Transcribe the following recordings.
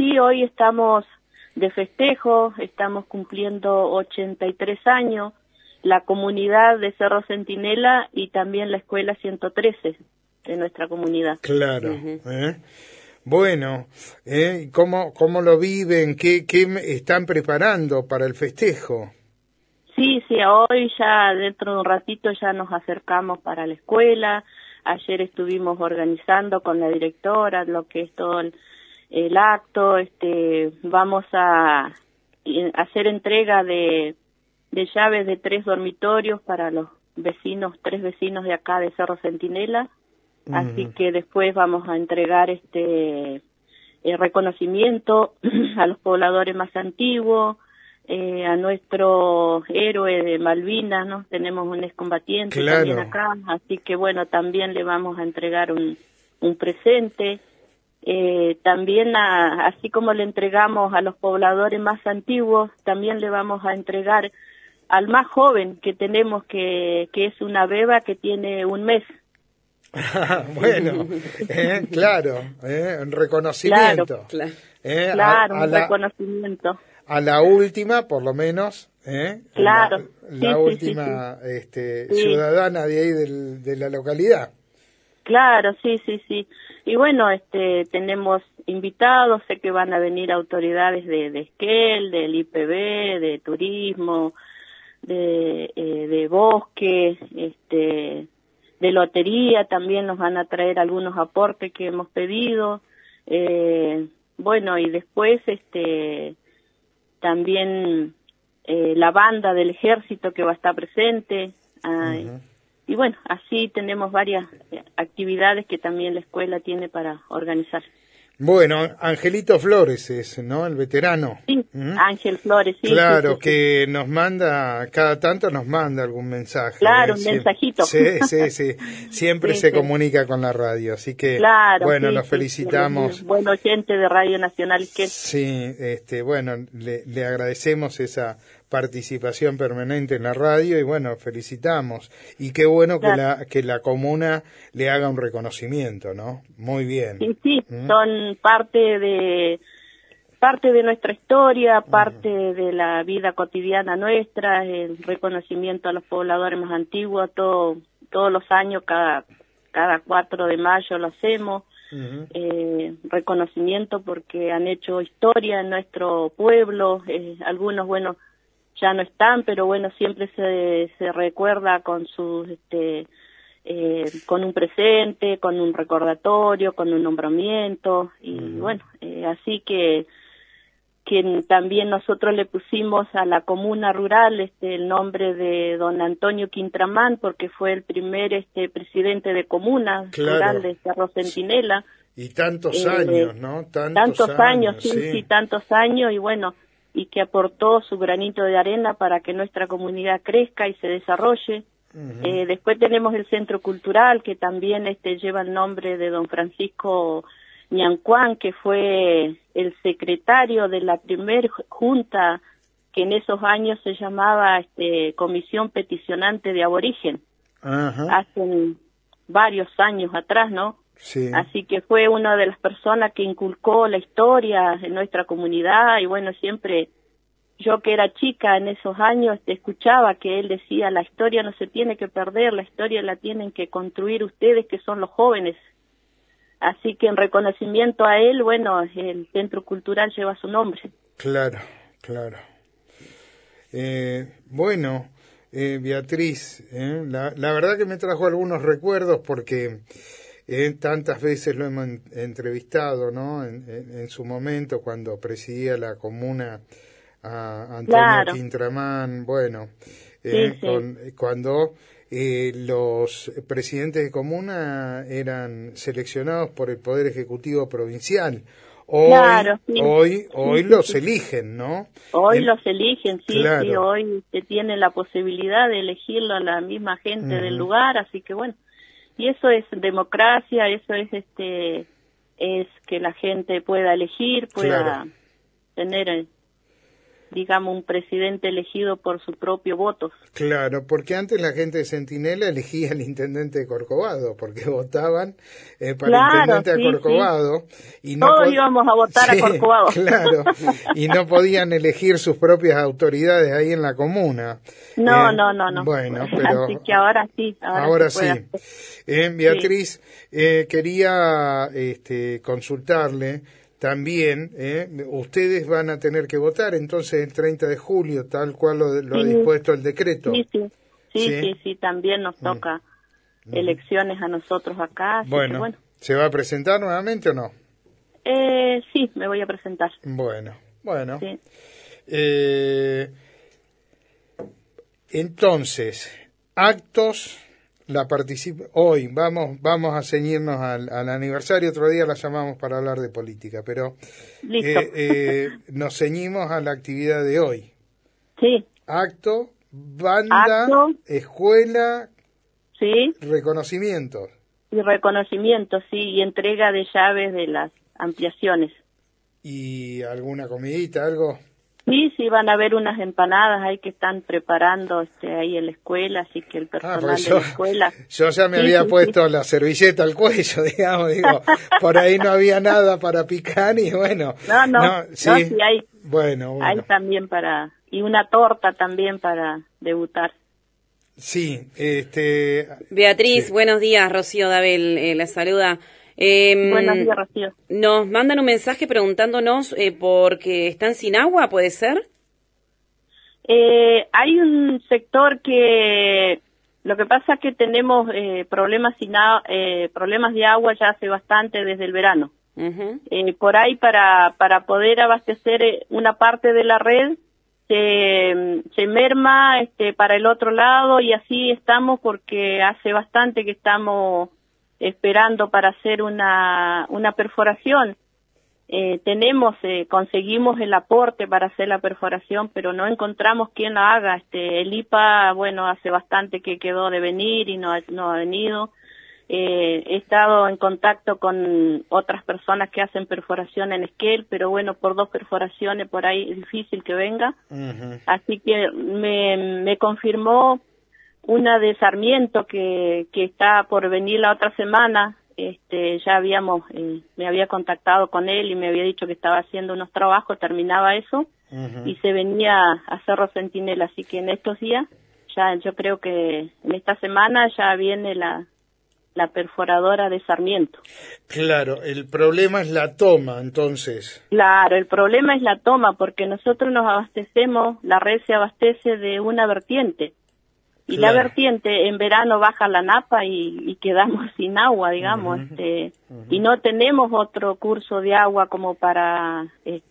sí, hoy estamos de festejo, estamos cumpliendo 83 años, la comunidad de Cerro Centinela y también la escuela 113 de nuestra comunidad. Claro. Bueno, ¿cómo lo viven? ¿Qué están preparando para el festejo? Sí, hoy ya dentro de un ratito ya nos acercamos para la escuela. Ayer estuvimos organizando con la directora lo que es todo el acto. Vamos a hacer entrega de llaves de 3 dormitorios para los vecinos, 3 vecinos de acá de Cerro Centinela. Así que después vamos a entregar reconocimiento a los pobladores más antiguos, a nuestro héroe de Malvinas, ¿no? Tenemos un excombatiente también acá, así que bueno, también le vamos a entregar un presente. También así como le entregamos a los pobladores más antiguos, también le vamos a entregar al más joven que tenemos, que es una beba que tiene 1 mes. Bueno, claro, un reconocimiento. Claro, un reconocimiento. A la última, por lo menos, claro, la última ciudadana de ahí de la localidad. Claro, sí. Y bueno, tenemos invitados, sé que van a venir autoridades de Esquel, del IPB, de turismo, de bosque, de lotería, también nos van a traer algunos aportes que hemos pedido. Bueno, y después también la banda del ejército que va a estar presente. Y bueno, así tenemos varias actividades que también la escuela tiene para organizar. Bueno, Angelito Flores es, ¿no? El veterano. Sí, Ángel Flores, sí. Claro, sí. Que nos manda, cada tanto nos manda algún mensaje. Claro, un mensajito. Sí. Siempre se comunica con la radio, así que, claro, bueno, los felicitamos. Buen oyente de Radio Nacional. Sí, bueno, le agradecemos esa participación permanente en la radio y bueno, felicitamos. Y qué bueno que la comuna le haga un reconocimiento, ¿no? Muy bien. Sí, son parte de nuestra historia, parte de la vida cotidiana nuestra, el reconocimiento a los pobladores más antiguos, todos los años, cada 4 de mayo lo hacemos. Reconocimiento porque han hecho historia en nuestro pueblo, algunos, bueno, ya no están, pero bueno, siempre se recuerda con sus con un presente, con un recordatorio, con un nombramiento, y bueno, así que también nosotros le pusimos a la comuna rural el nombre de don Antonio Quintramán, porque fue el primer presidente de comuna rural de Cerro Centinela. Y tantos años, ¿no? Tantos años, sí, tantos años, y bueno, y que aportó su granito de arena para que nuestra comunidad crezca y se desarrolle. Después tenemos el Centro Cultural, que también lleva el nombre de don Francisco Ñancuán, que fue el secretario de la primer junta que en esos años se llamaba Comisión Peticionante de Aborigen. Hace varios años atrás, ¿no? Sí. Así que fue una de las personas que inculcó la historia en nuestra comunidad, y bueno, siempre yo que era chica en esos años escuchaba que él decía: la historia no se tiene que perder, la historia la tienen que construir ustedes, que son los jóvenes. Así que en reconocimiento a él, bueno, el Centro Cultural lleva su nombre. Claro. Bueno, Beatriz, la verdad que me trajo algunos recuerdos porque tantas veces lo hemos entrevistado, ¿no? En su momento, cuando presidía la comuna a Antonio Quintramán, bueno, cuando los presidentes de comuna eran seleccionados por el Poder Ejecutivo Provincial. Hoy los eligen, ¿no? Hoy los eligen, sí, claro. Sí, hoy se tiene la posibilidad de elegirlo a la misma gente del lugar, así que bueno, y eso es democracia, eso es es que la gente pueda elegir, pueda tener digamos, un presidente elegido por su propio voto. Claro, porque antes la gente de Centinela elegía al intendente de Corcovado, porque votaban para intendente a Corcovado. Y no todos íbamos a votar a Corcovado. Claro, y no podían elegir sus propias autoridades ahí en la comuna. No. Bueno, pero... Así que ahora sí. Ahora sí. Beatriz, quería consultarle también, ustedes van a tener que votar entonces el 30 de julio, tal cual lo ha dispuesto el decreto. Sí, también nos toca elecciones a nosotros acá. Así bueno, que bueno, ¿se va a presentar nuevamente o no? Sí, me voy a presentar. Bueno. Sí. Entonces, actos... hoy vamos a ceñirnos al aniversario, otro día la llamamos para hablar de política, pero nos ceñimos a la actividad de hoy. Sí. Acto, banda, escuela, sí, reconocimientos. Y reconocimiento, sí, y entrega de llaves de las ampliaciones. ¿Y alguna comidita, algo? Sí, van a haber unas empanadas ahí que están preparando ahí en la escuela, así que el personal de la escuela... Yo ya me había puesto la servilleta al cuello, digamos, por ahí no había nada para picar y bueno... Sí hay, bueno. Hay también y una torta también para debutar. Sí, Beatriz, buenos días, Rocío Dabel, la saluda. Buenos días, Rocío. Nos mandan un mensaje preguntándonos porque están sin agua, ¿puede ser? Hay un sector que lo que pasa es que tenemos problemas de agua ya hace bastante desde el verano. Uh-huh. Por ahí para poder abastecer una parte de la red se merma para el otro lado y así estamos porque hace bastante que estamos esperando para hacer una perforación. Conseguimos el aporte para hacer la perforación, pero no encontramos quién la haga. El IPA, bueno, hace bastante que quedó de venir y no ha venido. He estado en contacto con otras personas que hacen perforación en Esquel, pero bueno, por 2 perforaciones por ahí es difícil que venga. Uh-huh. Así que me confirmó una de Sarmiento que está por venir la otra semana. Ya me había contactado con él y me había dicho que estaba haciendo unos trabajos, terminaba eso, uh-huh, y se venía a Cerro Centinela, así que en estos días, ya yo creo que en esta semana ya viene la perforadora de Sarmiento. Claro, el problema es la toma, entonces. Claro, el problema es la toma, porque nosotros nos abastecemos, la red se abastece de una vertiente. Y claro, la vertiente en verano baja la napa y quedamos sin agua, digamos, uh-huh, uh-huh, y no tenemos otro curso de agua como para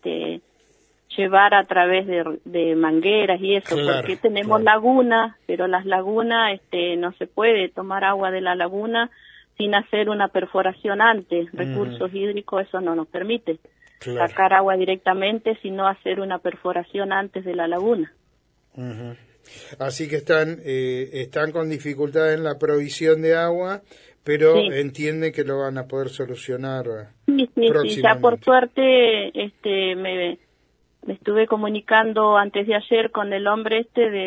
llevar a través de mangueras y eso, claro, porque tenemos lagunas, pero las lagunas no se puede tomar agua de la laguna sin hacer una perforación antes. Uh-huh. Recursos hídricos eso no nos permite, claro, sacar agua directamente, sino hacer una perforación antes de la laguna. Uh-huh. Así que están con dificultad en la provisión de agua, pero sí, entienden que lo van a poder solucionar próximamente. Sí, ya por suerte me estuve comunicando antes de ayer con el hombre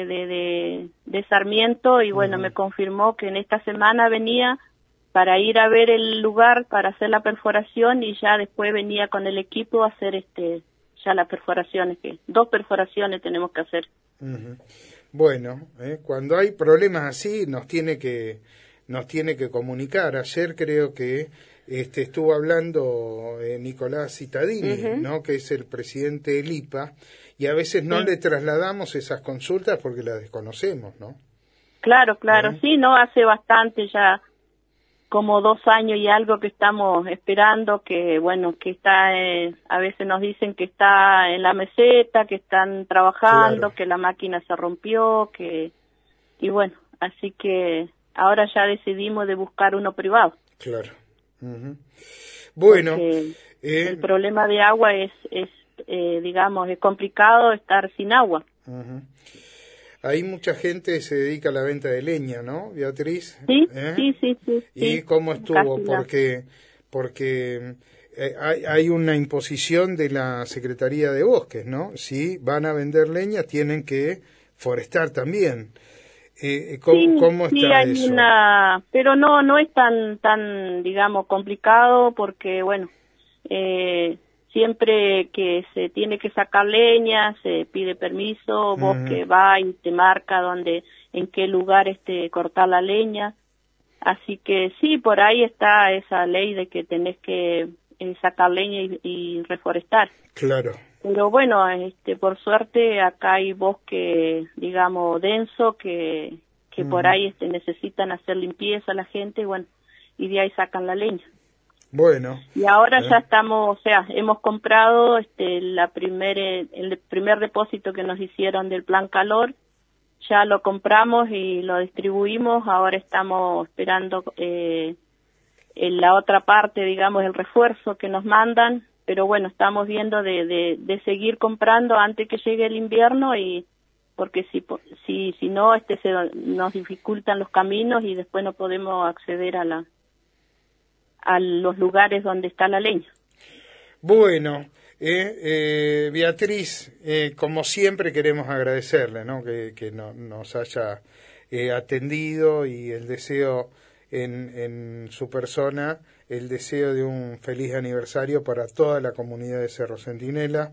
de Sarmiento y bueno, uh-huh, me confirmó que en esta semana venía para ir a ver el lugar para hacer la perforación y ya después venía con el equipo a hacer ya las perforaciones, que 2 perforaciones tenemos que hacer. Uh-huh. Bueno, cuando hay problemas así nos tiene que comunicar. Ayer creo que estuvo hablando Nicolás Cittadini, uh-huh, ¿no?, que es el presidente del IPA, y a veces no, sí, le trasladamos esas consultas porque las desconocemos, ¿no? Claro, sí, no, hace bastante ya, como 2 años y algo que estamos esperando, que bueno, que está, a veces nos dicen que está en la meseta, que están trabajando, claro, que la máquina se rompió, y bueno, así que ahora ya decidimos de buscar uno privado. Claro. Uh-huh. Bueno, el problema de agua es digamos, es complicado estar sin agua. Uh-huh. Hay mucha gente que se dedica a la venta de leña, ¿no, Beatriz? Sí. ¿Y cómo estuvo? Porque hay una imposición de la Secretaría de Bosques, ¿no? Si van a vender leña, tienen que forestar también. ¿Cómo sí, está hay eso? pero no es tan, digamos, complicado porque, bueno, siempre que se tiene que sacar leña, se pide permiso, Ujú. Bosque va y te marca en qué lugar cortar la leña. Así que sí, por ahí está esa ley de que tenés que sacar leña y reforestar. Claro. Pero bueno, por suerte acá hay bosque, digamos, denso que por Ujú. ahí necesitan hacer limpieza a la gente, y bueno, y de ahí sacan la leña. Bueno. Y ahora ya estamos, o sea, hemos comprado el primer depósito que nos hicieron del Plan Calor, ya lo compramos y lo distribuimos, ahora estamos esperando en la otra parte, digamos, el refuerzo que nos mandan, pero bueno, estamos viendo de seguir comprando antes que llegue el invierno, y porque si no, nos dificultan los caminos y después no podemos acceder a los lugares donde está la leña. Bueno, Beatriz, como siempre queremos agradecerle, ¿no? Que nos haya atendido, y el deseo en su persona, el deseo de un feliz aniversario para toda la comunidad de Cerro Centinela,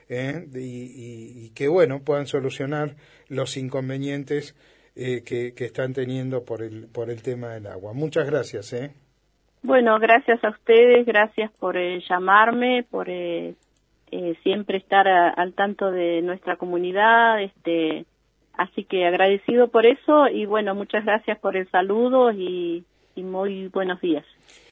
y que, bueno, puedan solucionar los inconvenientes que están teniendo por el tema del agua. Muchas gracias, ¿eh? Bueno, gracias a ustedes, gracias por llamarme, por siempre estar al tanto de nuestra comunidad, así que agradecido por eso, y bueno, muchas gracias por el saludo y muy buenos días.